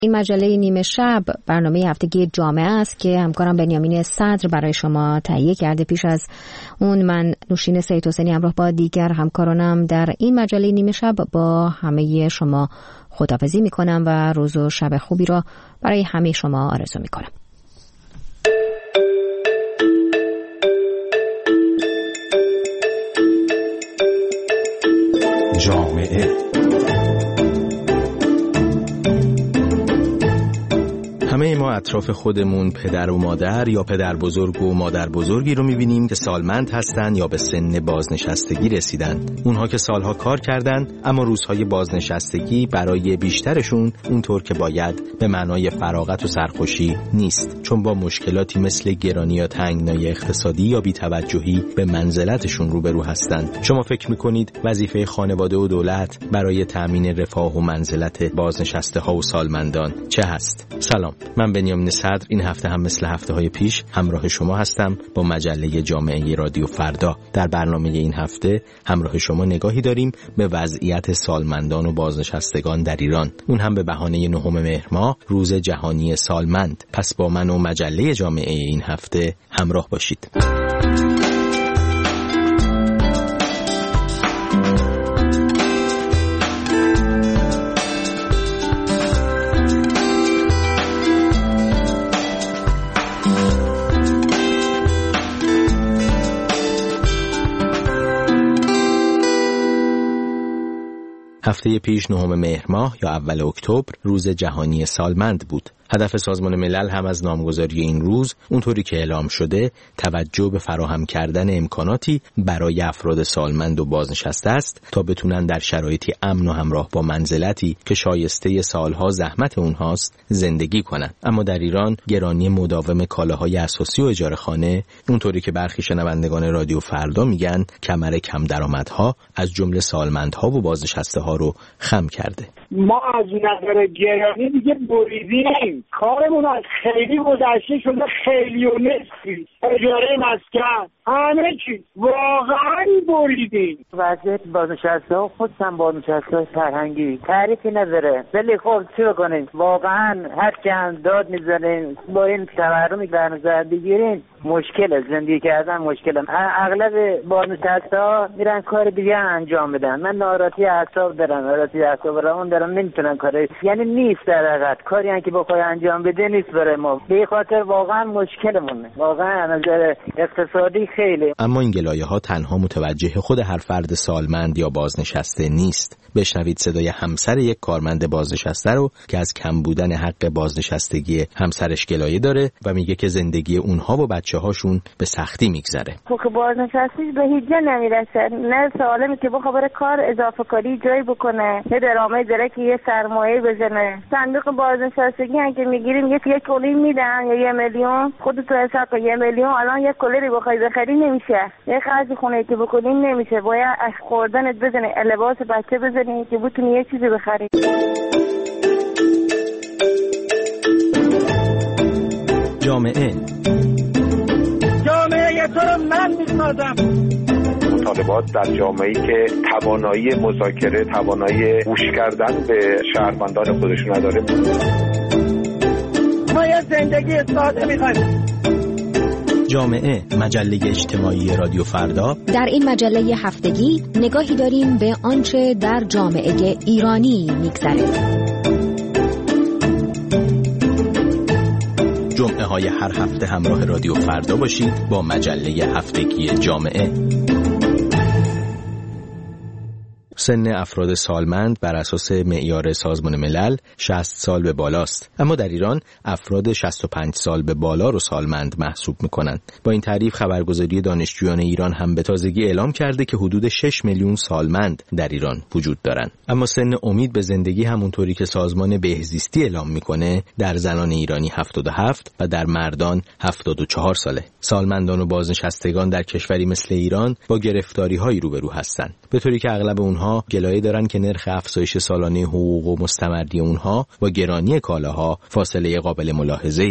این مجله نیمه شب برنامه هفتگی جامعه است که همکارم بنیامین صدر برای شما تهیه کرده. پیش از اون من نوشین سید حسینی همراه با دیگر همکارانم در این مجله نیمه شب با همه شما خداحافظی میکنم و روز و شب خوبی را برای همه شما آرزو میکنم. جامعه همه ما اطراف خودمون پدر و مادر یا پدر بزرگ و مادر بزرگی رو میبینیم که سالمند هستن یا به سن بازنشستگی رسیدن. اونها که سالها کار کردن اما روزهای بازنشستگی برای بیشترشون اونطور که باید به معنای فراغت و سرخوشی نیست، چون با مشکلاتی مثل گرانی یا تنگنای اقتصادی یا بی‌توجهی به منزلتشون روبرو هستن. شما فکر میکنید وظیفه خانواده و دولت برای تأمین رفاه و منزلت بازنشسته ها و سالمندان چه هست؟ سلام، من بنیامین صدر این هفته هم مثل هفته‌های پیش همراه شما هستم با مجله جامعه رادیو فردا. در برنامه این هفته همراه شما نگاهی داریم به وضعیت سالمندان و بازنشستگان در ایران، اون هم به بهانه 9 مهر ماه روز جهانی سالمند. پس با من و مجله جامعه این هفته همراه باشید. هفته پیش 9 مهر ماه یا اول اکتبر روز جهانی سالمند بود. هدف سازمان ملل هم از نامگذاری این روز اونطوری که اعلام شده توجه به فراهم کردن امکاناتی برای افراد سالمند و بازنشسته است تا بتونن در شرایطی امن و همراه با منزلتی که شایسته سالها زحمت اونهاست زندگی کنند. اما در ایران گرانی مداوم کالاهای اساسی و اجاره خانه اونطوری که برخی شنوندگان رادیو فردا میگن کمر کم درآمدها از جمله سالمندها و بازنشسته ها رو خم کرده. ما از نظر گرانی دیگه بریدیم، کارمون از خیلی گذشته شده، خیلی و نصفی، اجاره مسکن، همه چیز واقعا بریدیم. وضعیت بازنشسته ها خودشون بازنشسته فرهنگی تعریفی نداره، ولی خب چی بکنیم؟ واقعا هر چند داد میزنیم با این تورمی که در نظر بگیرین مشکل زندگی کردن مشکل. اغلب بازنشسته ها میرن کار دیگه انجام بدن. من ناراحتی اعصاب دارم، ناراحتی اعصاب روان دارم، نمیتونم کاری، یعنی نیست در حقیقت کاری هم که بخوای انجام بده نیست برای ما. به خاطر واقعا مشکلمونه، واقعا از نظر اقتصادی خیلی. اما این گلایه‌ها تنها متوجه خود هر فرد سالمند یا بازنشسته نیست. بشنوید صدای همسر یک کارمند بازنشسته رو که از کم بودن حق بازنشستگی همسرش گلایه داره و میگه که زندگی اونها و بچه‌هاشون به سختی میگذره. خب بازنشستگی به هیچ جا نمیرسه، نه سالمی که بخواد کار اضافه کاری جایی بکنه، نه درآمد داره که یه سرمایه بزنه. صندوق بازنشستگی هم که میگیریم یک کلی میدن یا 1 میلیون، خودت تو حساب کن 1 میلیون الان یک کلی بخوای بخری نمیشه، یه خرج خونه که بکنیم نمیشه، باید از خوردنت بزنی، لباس بچه بزنی که بتونی یه چیزی بخری. جامعه تو رو من میسازم. مطالبات در جامعه‌ای که توانایی مذاکره، توانایی گوش کردن به شهروندان خودشون نداره. ما یه زندگی ساده میخوایم. جامعه، مجله اجتماعی رادیو فردا. در این مجله هفتگی نگاهی داریم به آنچه در جامعه ایرانی میگذره. جمعه های هر هفته همراه رادیو فردا باشید با مجله هفتگی جامعه. سن افراد سالمند بر اساس معیار سازمان ملل 60 سال به بالاست، اما در ایران افراد 65 سال به بالا رو سالمند محسوب میکنند. با این تعریف خبرگزاری دانشجویان ایران هم به تازگی اعلام کرده که حدود 6 میلیون سالمند در ایران وجود دارند. اما سن امید به زندگی همونطوری که سازمان بهزیستی اعلام میکنه در زنان ایرانی 77 و در مردان 74 ساله. سالمندان و بازنشستگان در کشوری مثل ایران با گرفتاری‌هایی روبرو هستند، به طوری که اغلب اونها گلایه دارن که نرخ افزایش سالانه حقوق و مستمری اونها با گرانی کالاها فاصله قابل ملاحظه‌ای داره.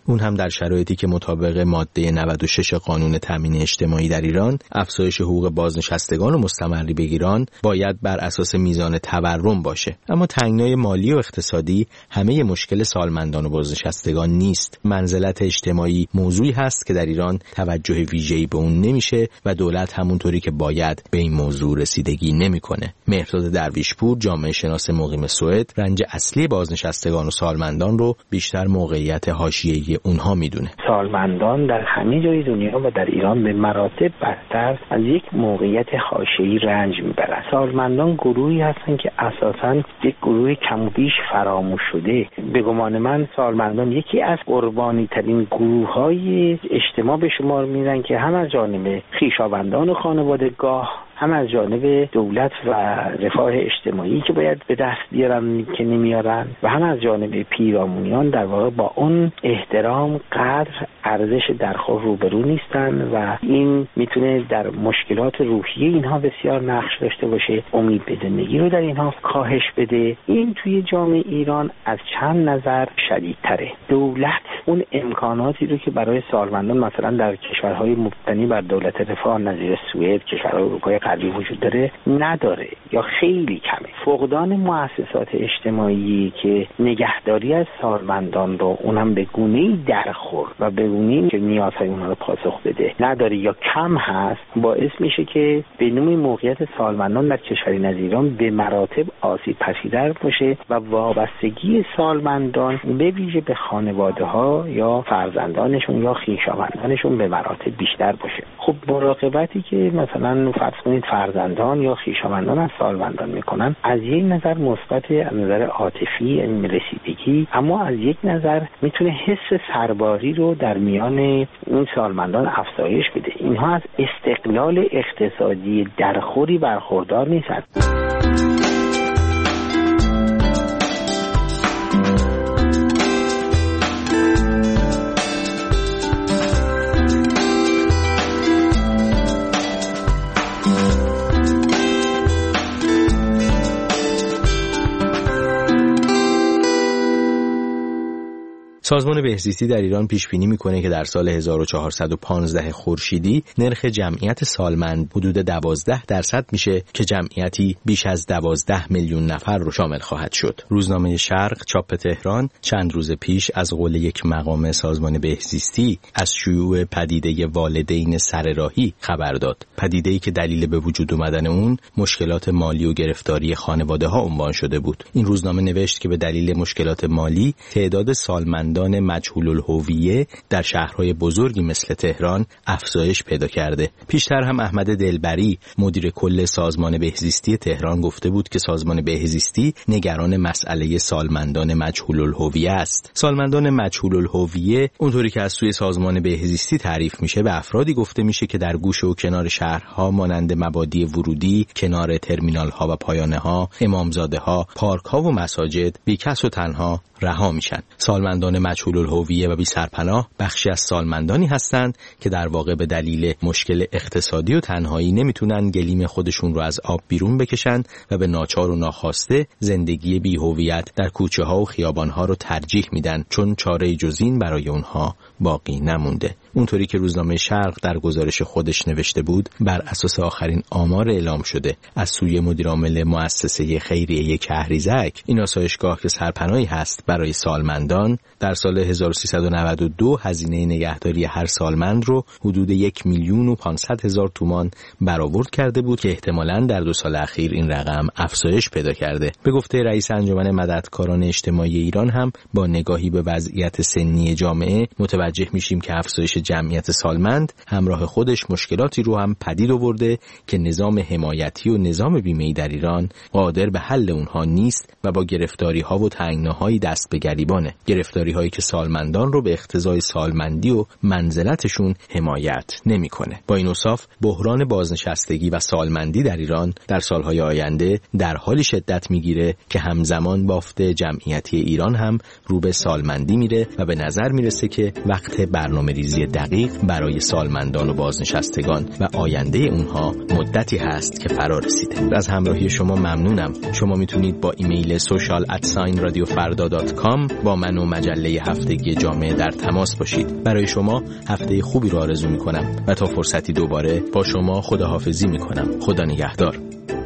اون هم در شرایطی که مطابق ماده 96 قانون تامین اجتماعی در ایران افزایش حقوق بازنشستگان و مستمری بگیران باید بر اساس میزان تورم باشه. اما تنگنای مالی و اقتصادی همه مشکل سالمندان و بازنشستگان نیست. منزلت اجتماعی موضوعی هست که در ایران توجه ویژه‌ای به اون نمیشه و دولت همونطوری که باید به این موضوع رسیدگی نمیکنه. مهرداد درویشپور، جامعه شناس مقیم سوئد، رنج اصلی بازنشستگان و سالمندان رو بیشتر موقعیت حاشیه‌ای اونها میدونه. سالمندان در همه جای دنیا و در ایران به مراتب بدتر از یک موقعیت حاشیه‌ای رنج میبرند. سالمندان گروهی هستند که اساساً یک گروه کم و بیش فراموش شده. به گمان من سالمندان یکی از قربانی ترین گروه‌های اجتماع به شمار میرن که هم از جانب خویشاوندان و خانوادگاه، هم از جانب دولت و رفاه اجتماعی که باید به دست بیارن که نمیارن، و هم از جانب پیرامونیان در واقع با اون احترام قدر ارزش درخور روبرو نیستن و این میتونه در مشکلات روحی اینها بسیار نقش داشته باشه، امید به زندگی رو در اینها کاهش بده. این توی جامعه ایران از چند نظر شدیدتره. دولت اون امکاناتی رو که برای سالمندان مثلا در کشورهای مبتنی بر دولت رفاه نظیر سوئد، کشورهای اروپای غربی وجود داره نداره یا خیلی کمه. فقدان مؤسسات اجتماعی که نگهداری از سالمندان رو اونم به گونه‌ای درخور و به گونه‌ای که نیازهای اونها رو پاسخ بده نداره یا کم هست، باعث میشه که به نوعی موقعیت سالمندان در کشوری نظیر ایران به مراتب آسیب پذیرتر باشه و وابستگی سالمندان به ویژه به خانواده‌ها یا فرزندانشون یا خویشاوندانشون به مراتب بیشتر باشه. خب مراقبتی که مثلا فرض کنید فرزندان یا خویشاوندان از سالمندان میکنن از یک نظر مثبت، از نظر عاطفی رسیدگی، اما از یک نظر میتونه حس سرباری رو در میان این سالمندان افزایش بده. اینها از استقلال اقتصادی درخوری برخوردار نیستند. سازمان بهزیستی در ایران پیش بینی میکنه که در سال 1415 خورشیدی نرخ جمعیت سالمند حدود 12% میشه که جمعیتی بیش از 12 میلیون نفر رو شامل خواهد شد. روزنامه شرق چاپ تهران چند روز پیش از قول یک مقام سازمان بهزیستی از شیوع پدیده والدین سرراهی خبر داد. پدیده‌ای که دلیل به وجود اومدن اون مشکلات مالی و گرفتاری خانواده‌ها عنوان شده بود. این روزنامه نوشت که به دلیل مشکلات مالی تعداد سالمندان مجهول الهویه در شهرهای بزرگی مثل تهران افزایش پیدا کرده. پیشتر هم احمد دلبری مدیر کل سازمان بهزیستی تهران گفته بود که سازمان بهزیستی نگران مسئله سالمندان مجهول الهویه است. سالمندان مجهول الهویه اونطوری که از سوی سازمان بهزیستی تعریف میشه به افرادی گفته میشه که در گوشه و کنار شهرها مانند مبادی ورودی، کنار ترمینال ها و پایانه ها، امامزاده ها، پارک ها و مساجد بیکس و تنها رها میشن. سالمندان مجهول الهویه و بی سرپناه بخشی از سالمندانی هستند که در واقع به دلیل مشکل اقتصادی و تنهایی نمیتونن گلیم خودشون رو از آب بیرون بکشن و به ناچار و ناخواسته زندگی بی هویت در کوچه ها و خیابان ها رو ترجیح میدن، چون چاره جز این برای اونها باقی نمونده. اونطوری که روزنامه شرق در گزارش خودش نوشته بود، بر اساس آخرین آمار اعلام شده از سوی مدیرعامل مؤسسه خیریه کهریزک، این آسایشگاه که سرپناهی هست برای سالمندان، در سال 1392 هزینه نگهداری هر سالمند رو حدود 1,500,000 تومان برآورد کرده بود که احتمالاً در 2 سال اخیر این رقم افزایش پیدا کرده. به گفته رئیس انجمن مددکاران اجتماعی ایران هم با نگاهی به وضعیت سنی جامعه متوجه میشیم که افزایش جمعیت سالمند همراه خودش مشکلاتی رو هم پدید آورده که نظام حمایتی و نظام بیمه‌ای در ایران قادر به حل اونها نیست و با گرفتاری‌ها و تنگناهایی دست به گریبانه. گرفتاری‌هایی که سالمندان رو به اقتضای سالمندی و منزلتشون حمایت نمی‌کنه. با این اوصاف بحران بازنشستگی و سالمندی در ایران در سالهای آینده در حالی شدت میگیره که همزمان بافت جمعیتی ایران هم رو به سالمندی میره و به نظر میرسه که وقت برنامه‌ریزی دقیق برای سالمندان و بازنشستگان و آینده اونها مدتی هست که فرا رسیده. از همراهی شما ممنونم. شما میتونید با ایمیل social@radiofarda.com با من و مجله هفتگی جامعه در تماس باشید. برای شما هفته خوبی رو آرزو میکنم و تا فرصتی دوباره با شما خداحافظی میکنم. خدا نگهدار.